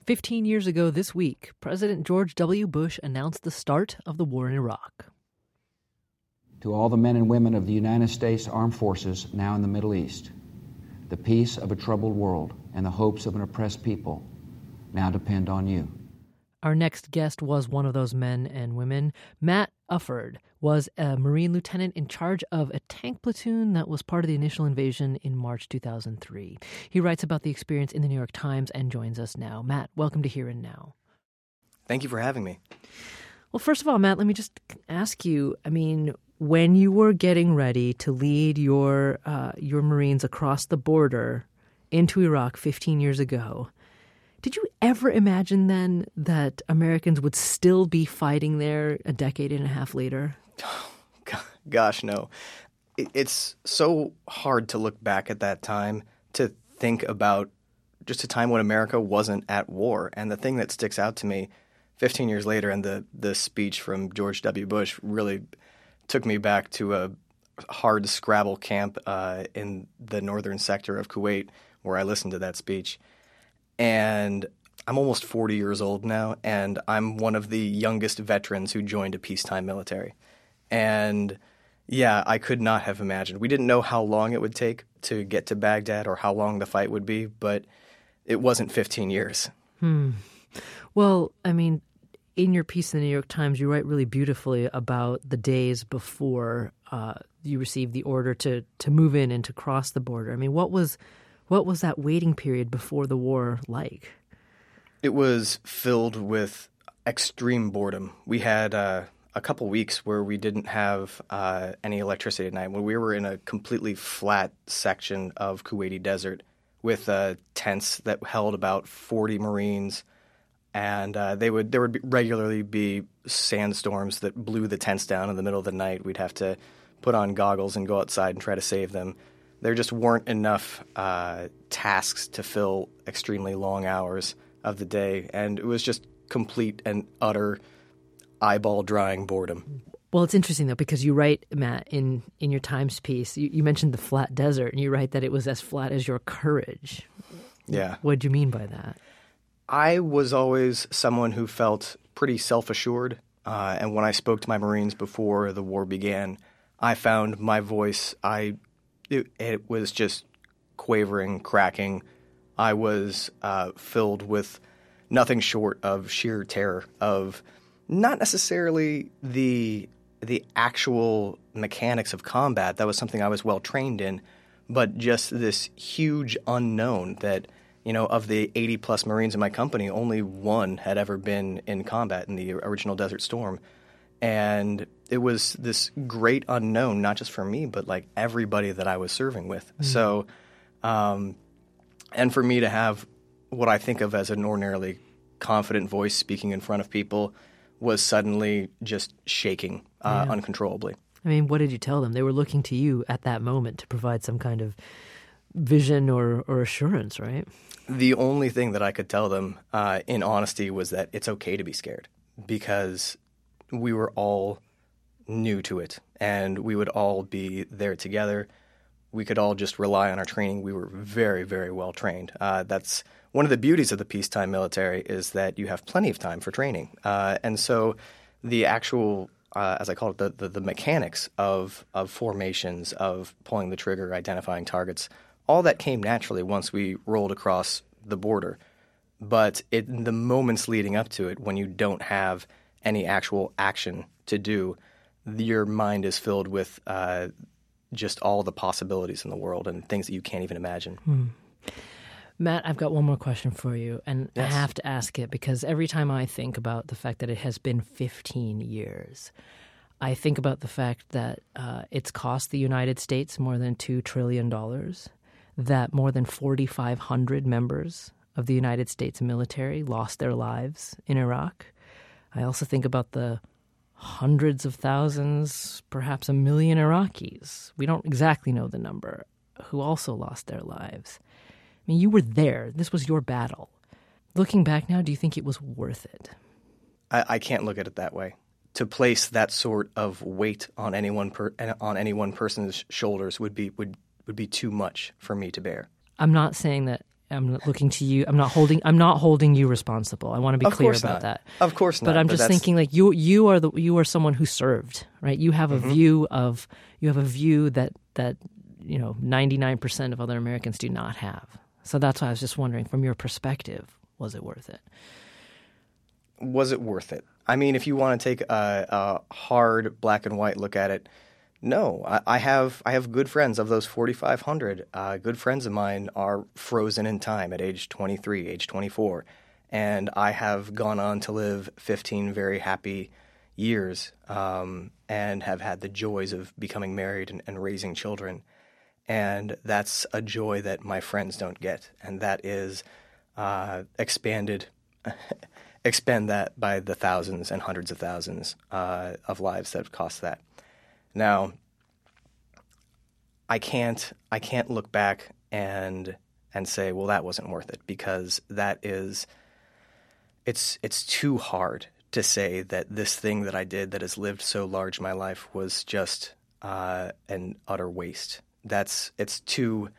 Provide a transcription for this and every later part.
15 years ago this week, President George W. Bush announced the start of the war in Iraq. To all the men and women of the United States Armed Forces now in the Middle East, the peace of a troubled world and the hopes of an oppressed people now depend on you. Our next guest was one of those men and women. Matt Ufford was a Marine lieutenant in charge of a tank platoon that was part of the initial invasion in March 2003. He writes about the experience in the New York Times and joins us now. Matt, welcome to Here and Now. Thank you for having me. Well, first of all, Matt, let me just ask you, when you were getting ready to lead your Marines across the border into Iraq 15 years ago, did you ever imagine then that Americans would still be fighting there a decade and a half later? Oh, gosh, no. It's so hard to look back at that time to think about just a time when America wasn't at war. And the thing that sticks out to me 15 years later, and the speech from George W. Bush really took me back to a hard scrabble camp in the northern sector of Kuwait where I listened to that speech. And I'm almost 40 years old now, and I'm one of the youngest veterans who joined a peacetime military. And yeah, I could not have imagined. We didn't know how long it would take to get to Baghdad or how long the fight would be, but it wasn't 15 years. Well, in your piece in the New York Times, you write really beautifully about the days before you received the order to move in and to cross the border. What was that waiting period before the war like? It was filled with extreme boredom. We had a couple weeks where we didn't have any electricity at night. When we were in a completely flat section of Kuwaiti desert with tents that held about 40 Marines, and there would regularly be sandstorms that blew the tents down in the middle of the night. We'd have to put on goggles and go outside and try to save them. There just weren't enough tasks to fill extremely long hours of the day, and it was just complete and utter eyeball-drying boredom. Well, it's interesting, though, because you write, Matt, in your Times piece, you mentioned the flat desert, and you write that it was as flat as your courage. Yeah. What do you mean by that? I was always someone who felt pretty self-assured, and when I spoke to my Marines before the war began, I found my voice, it was just quavering, cracking. I was filled with nothing short of sheer terror of not necessarily the actual mechanics of combat. That was something I was well trained in, but just this huge unknown that, of the 80-plus Marines in my company, only one had ever been in combat in the original Desert Storm. And it was this great unknown, not just for me, but like everybody that I was serving with. Mm-hmm. So, and for me to have what I think of as an ordinarily confident voice speaking in front of people was suddenly just shaking uncontrollably. What did you tell them? They were looking to you at that moment to provide some kind of vision or assurance, right? The only thing that I could tell them in honesty was that it's okay to be scared, because we were all new to it, and we would all be there together. We could all just rely on our training. We were very, very well trained. That's one of the beauties of the peacetime military, is that you have plenty of time for training. And so the actual, as I call it, the mechanics of formations, of pulling the trigger, identifying targets, all that came naturally once we rolled across the border. But in the moments leading up to it, when you don't have any actual action to do, your mind is filled with just all the possibilities in the world and things that you can't even imagine. Matt, I've got one more question for you, and yes. I have to ask it because every time I think about the fact that it has been 15 years, I think about the fact that it's cost the United States more than $2 trillion, that more than 4,500 members of the United States military lost their lives in Iraq. I also think about the hundreds of thousands, perhaps 1 million Iraqis, we don't exactly know the number, who also lost their lives. You were there. This was your battle. Looking back now, do you think it was worth it? I can't look at it that way. To place that sort of weight on any one person's shoulders would be too much for me to bear. I'm not saying that I'm looking to you. I'm not holding you responsible. I want to be clear about that. Of course not. But I'm just thinking, like, you are someone who served, right? You have a view that 99% of other Americans do not have. So that's why I was just wondering, from your perspective, was it worth it? Was it worth it? I mean, if you want to take a hard black and white look at it, no. I have good friends. Of those 4,500, good friends of mine are frozen in time at age 23, age 24. And I have gone on to live 15 very happy years and have had the joys of becoming married and raising children. And that's a joy that my friends don't get. And that is expand that by the thousands and hundreds of thousands of lives that have cost that. Now, I can't look back and say, well, that wasn't worth it, because it's too hard to say that this thing that I did that has lived so large in my life was just an utter waste. It's too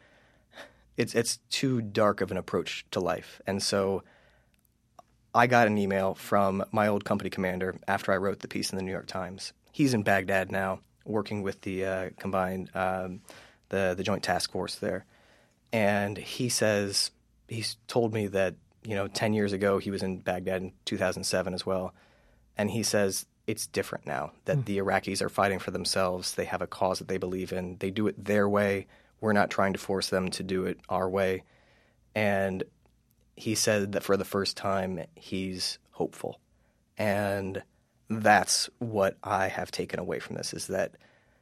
dark of an approach to life. And so I got an email from my old company commander after I wrote the piece in the New York Times. He's in Baghdad now, working with the combined the Joint Task Force there, and he's told me that 10 years ago he was in Baghdad in 2007 as well, and he says it's different now, that the Iraqis are fighting for themselves. They have a cause that they believe in. They do it their way. We're not trying to force them to do it our way, and he said that for the first time he's hopeful, and that's what I have taken away from this, is that,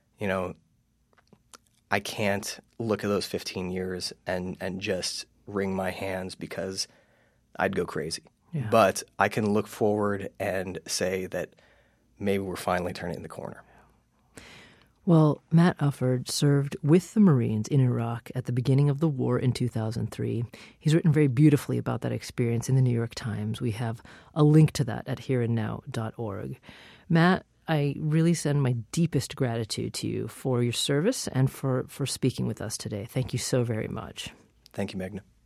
I can't look at those 15 years and just wring my hands, because I'd go crazy. Yeah. But I can look forward and say that maybe we're finally turning the corner. Well, Matt Ufford served with the Marines in Iraq at the beginning of the war in 2003. He's written very beautifully about that experience in the New York Times. We have a link to that at hereandnow.org. Matt, I really send my deepest gratitude to you for your service and for speaking with us today. Thank you so very much. Thank you, Meghna.